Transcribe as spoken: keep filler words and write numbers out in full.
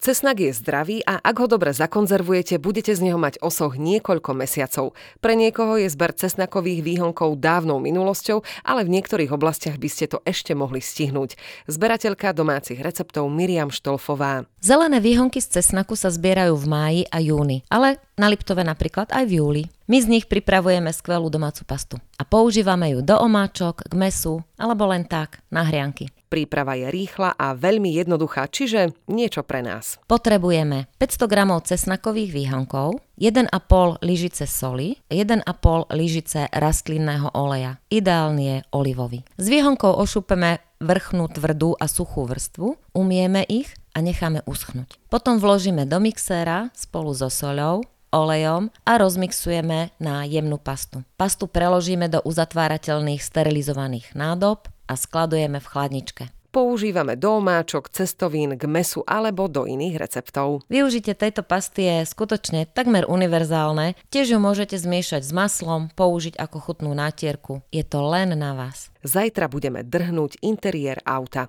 Cesnak je zdravý a ak ho dobre zakonzervujete, budete z neho mať osoh niekoľko mesiacov. Pre niekoho je zber cesnakových výhonkov dávnou minulosťou, ale v niektorých oblastiach by ste to ešte mohli stihnúť. Zberateľka domácich receptov Miriam Štolfová. Zelené výhonky z cesnaku sa zbierajú v máji a júni, ale na Liptove napríklad aj v júli. My z nich pripravujeme skvelú domácu pastu a používame ju do omáčok, k mäsu alebo len tak na hrianky. Príprava je rýchla a veľmi jednoduchá, čiže niečo pre nás. Potrebujeme päťsto gramov cesnakových výhonkov, jeden a pol lyžice soli, jeden a pol lyžice rastlinného oleja. Ideálny je olivový. Z výhonkov ošúpeme vrchnú tvrdú a suchú vrstvu, umieme ich a necháme uschnúť. Potom vložíme do mixéra spolu so soľou, olejom a rozmixujeme na jemnú pastu. Pastu preložíme do uzatvárateľných sterilizovaných nádob a skladujeme v chladničke. Používame do omáčok, cestovín, k mäsu alebo do iných receptov. Využitie tejto pasty je skutočne takmer univerzálne. Tiež ju môžete zmiešať s maslom, použiť ako chutnú nátierku. Je to len na vás. Zajtra budeme drhnúť interiér auta.